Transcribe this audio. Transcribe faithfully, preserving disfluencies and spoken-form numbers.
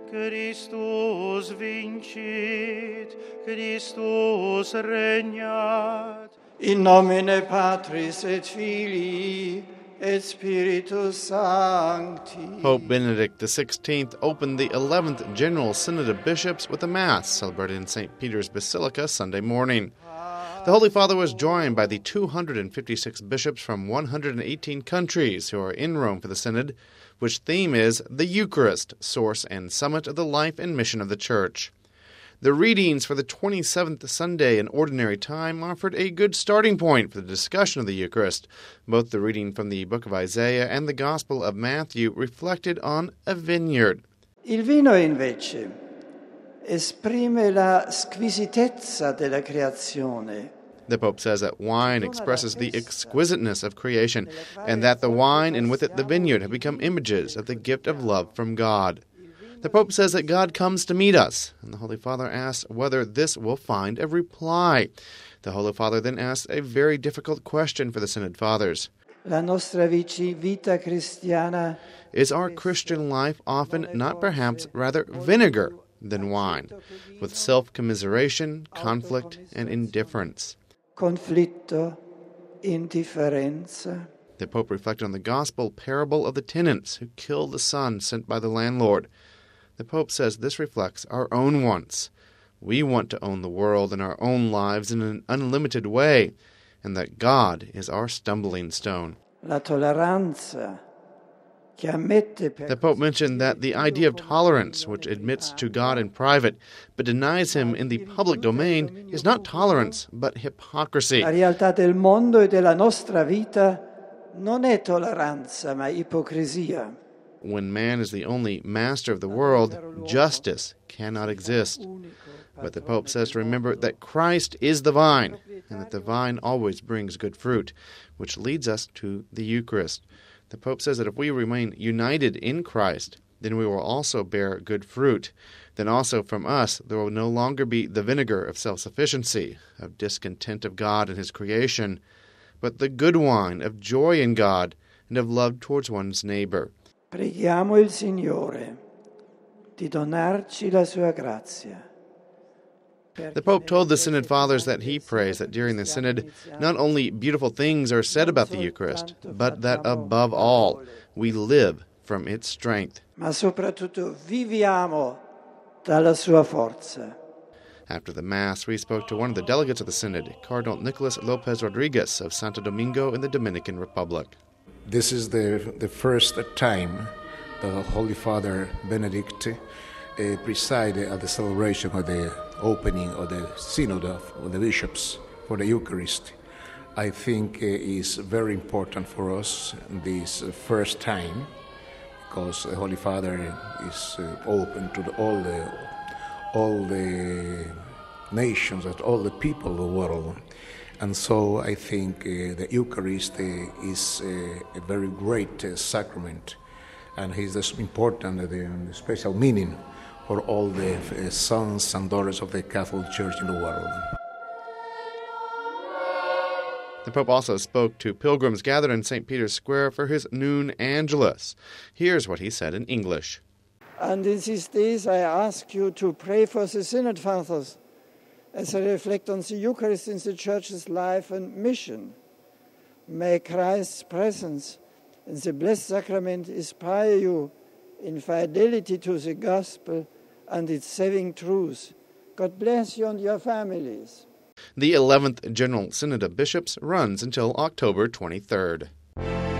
Christus vincit, Christus regnat. In nomine Patris et Filii et Spiritus Sancti. Pope Benedict the sixteenth opened the eleventh General Synod of Bishops with a Mass celebrated in Saint Peter's Basilica Sunday morning. The Holy Father was joined by the two hundred fifty-six bishops from one hundred eighteen countries who are in Rome for the Synod, which theme is the Eucharist, source and summit of the life and mission of the Church. The readings for the twenty-seventh Sunday in Ordinary Time offered a good starting point for the discussion of the Eucharist. Both the reading from the book of Isaiah and the Gospel of Matthew reflected on a vineyard. Il vino invece esprime la squisitezza della creazione. The Pope says that wine expresses the exquisiteness of creation, and that the wine and with it the vineyard have become images of the gift of love from God. The Pope says that God comes to meet us, and the Holy Father asks whether this will find a reply. The Holy Father then asks a very difficult question for the Synod Fathers. La nostra vita cristiana Is our Christian life often not perhaps rather vinegar than wine, with self-commiseration, conflict, and indifference? Conflitto, indifferenza. The Pope reflected on the gospel parable of the tenants who killed the son sent by the landlord. The Pope says this reflects our own wants. We want to own the world and our own lives in an unlimited way, and that God is our stumbling stone. La tolleranza. The Pope mentioned that the idea of tolerance, which admits to God in private but denies him in the public domain, is not tolerance but hypocrisy. La realtà del mondo e della nostra vita non è tolleranza ma ipocrisia. When man is the only master of the world, justice cannot exist. But the Pope says to remember that Christ is the vine, and that the vine always brings good fruit, which leads us to the Eucharist. The Pope says that if we remain united in Christ, then we will also bear good fruit. Then also from us there will no longer be the vinegar of self-sufficiency, of discontent of God and His creation, but the good wine of joy in God and of love towards one's neighbor. Preghiamo il Signore di donarci la sua grazia. The Pope told the Synod Fathers that he prays that during the Synod not only beautiful things are said about the Eucharist, but that above all we live from its strength. Ma soprattutto viviamo dalla sua forza. After the Mass, we spoke to one of the delegates of the Synod, Cardinal Nicolas Lopez Rodriguez of Santo Domingo in the Dominican Republic. This is the, the first time that the Holy Father Benedict uh, presided at the celebration of the opening of the Synod of, of the Bishops for the Eucharist. I think uh, is very important for us this uh, first time, because the Holy Father is uh, open to the, all the all the nations, and all the people of the world. And so I think uh, the Eucharist uh, is uh, a very great uh, sacrament, and it is important, uh, the special meaning for all the uh, sons and daughters of the Catholic Church in the world. The Pope also spoke to pilgrims gathered in Saint Peter's Square for his noon Angelus. Here's what he said in English. And in these days I ask you to pray for the Synod Fathers as they reflect on the Eucharist in the Church's life and mission. May Christ's presence in the Blessed Sacrament inspire you in fidelity to the Gospel and its saving truth. God bless you and your families. The eleventh General Synod of Bishops runs until October twenty-third.